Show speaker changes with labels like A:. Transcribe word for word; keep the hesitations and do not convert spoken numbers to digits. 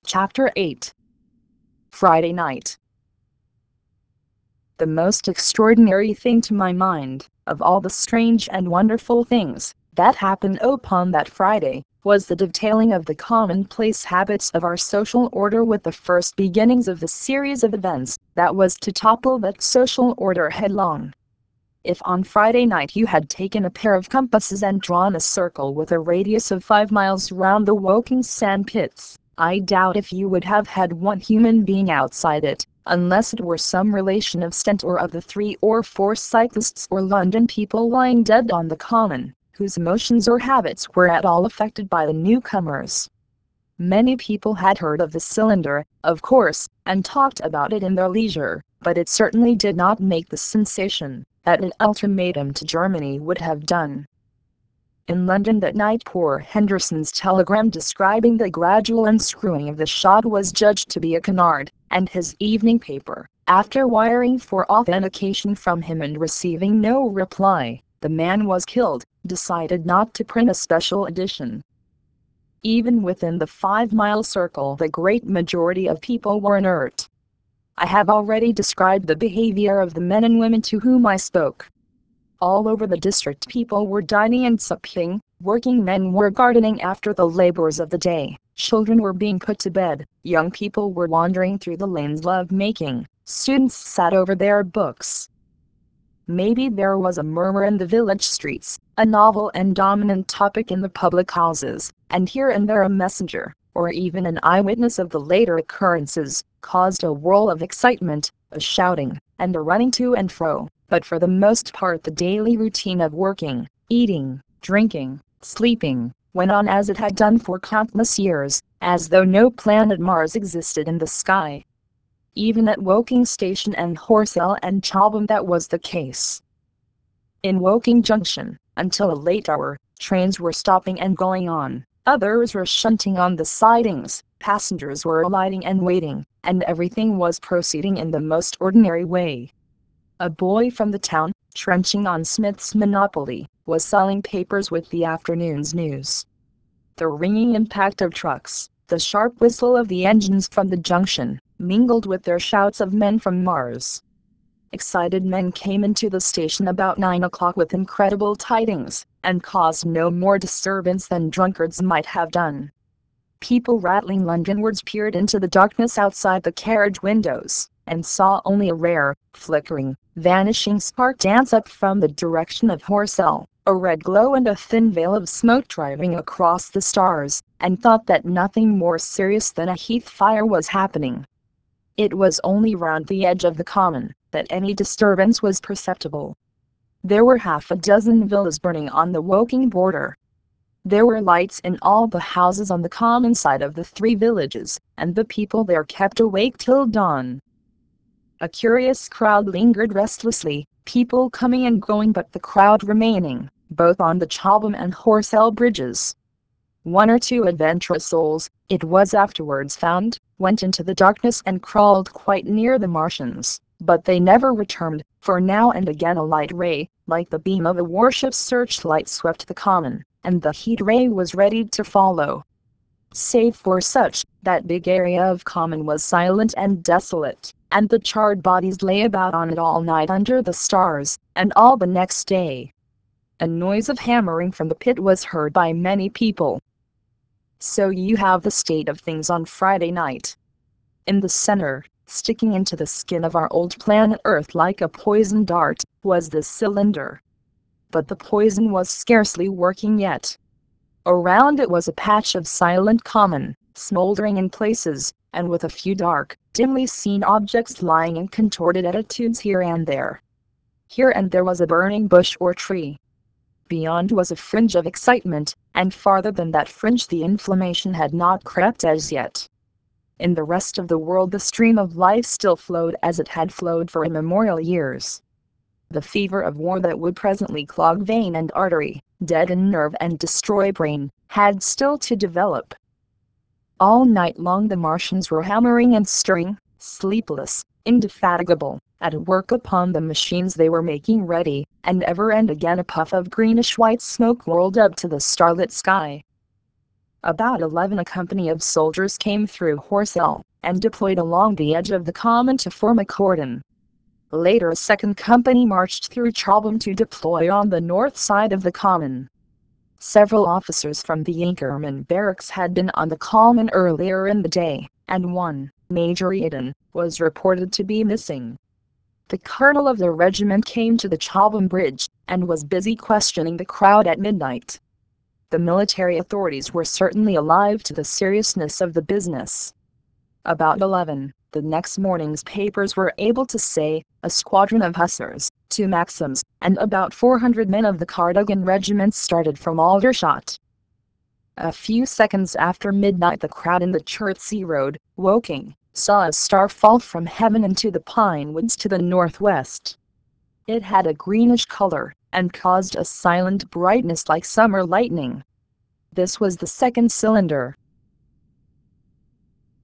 A: Chapter eight. Friday Night. The most extraordinary thing to my mind, of all the strange and wonderful things that happened upon that Friday, was the detailing of the commonplace habits of our social order with the first beginnings of the series of events that was to topple that social order headlong. If on Friday night you had taken a pair of compasses and drawn a circle with a radius of five miles round the Woking sand pits, I doubt if you would have had one human being outside it, unless it were some relation of Stent or of the three or four cyclists or London people lying dead on the common, whose emotions or habits were at all affected by the newcomers. Many people had heard of the cylinder, of course, and talked about it in their leisure, but it certainly did not make the sensation that an ultimatum to Germany would have done. In London that night poor Henderson's telegram describing the gradual unscrewing of the shot was judged to be a canard, and his evening paper, after wiring for authentication from him and receiving no reply, "The man was killed," decided not to print a special edition. Even within the five-mile circle the great majority of people were inert. I have already described the behavior of the men and women to whom I spoke. All over the district people were dining and supping, working men were gardening after the labors of the day, children were being put to bed, young people were wandering through the lanes love-making, students sat over their books. Maybe there was a murmur in the village streets, a novel and dominant topic in the public houses, and here and there a messenger, or even an eyewitness of the later occurrences, caused a whirl of excitement, a shouting, and a running to and fro, but for the most part the daily routine of working, eating, drinking, sleeping, went on as it had done for countless years, as though no planet Mars existed in the sky. Even at Woking Station and Horsell and Chobham that was the case. In Woking Junction, until a late hour, trains were stopping and going on, others were shunting on the sidings, passengers were alighting and waiting, and everything was proceeding in the most ordinary way. A boy from the town, trenching on Smith's Monopoly, was selling papers with the afternoon's news. The ringing impact of trucks, the sharp whistle of the engines from the junction, mingled with their shouts of men from Mars. Excited men came into the station about nine o'clock with incredible tidings, and caused no more disturbance than drunkards might have done. People rattling Londonwards peered into the darkness outside the carriage windows, and saw only a rare, flickering, vanishing spark dance up from the direction of Horsell, a red glow and a thin veil of smoke driving across the stars, and thought that nothing more serious than a heath fire was happening. It was only round the edge of the common that any disturbance was perceptible. There were half a dozen villas burning on the Woking border. There were lights in all the houses on the common side of the three villages, and the people there kept awake till dawn. A curious crowd lingered restlessly, people coming and going but the crowd remaining, both on the Chobham and Horsell bridges. One or two adventurous souls, it was afterwards found, went into the darkness and crawled quite near the Martians, but they never returned, for now and again a light ray, like the beam of a warship's searchlight, swept the common, and the heat ray was ready to follow. Save for such, that big area of common was silent and desolate, and the charred bodies lay about on it all night under the stars, and all the next day. A noise of hammering from the pit was heard by many people. So you have the state of things on Friday night. In the center, sticking into the skin of our old planet Earth like a poison dart, was the cylinder. But the poison was scarcely working yet. Around it was a patch of silent common, smoldering in places, and with a few dark, dimly seen objects lying in contorted attitudes here and there. Here and there was a burning bush or tree. Beyond was a fringe of excitement, and farther than that fringe the inflammation had not crept as yet. In the rest of the world the stream of life still flowed as it had flowed for immemorial years. The fever of war that would presently clog vein and artery, deaden nerve and destroy brain, had still to develop. All night long the Martians were hammering and stirring, sleepless, indefatigable, at work upon the machines they were making ready, and ever and again a puff of greenish-white smoke whirled up to the starlit sky. About eleven a company of soldiers came through Horsell, and deployed along the edge of the common to form a cordon. Later a second company marched through Chobham to deploy on the north side of the common. Several officers from the Inkerman barracks had been on the common earlier in the day, and one, Major Eden, was reported to be missing. The colonel of the regiment came to the Chobham Bridge, and was busy questioning the crowd at midnight. The military authorities were certainly alive to the seriousness of the business. About eleven, the next morning's papers were able to say, a squadron of hussars, two Maxims, and about four hundred men of the Cardigan regiment started from Aldershot. A few seconds after midnight the crowd in the Chertsey Road, Woking, saw a star fall from heaven into the pine woods to the northwest. It had a greenish color, and caused a silent brightness like summer lightning. This was the second cylinder,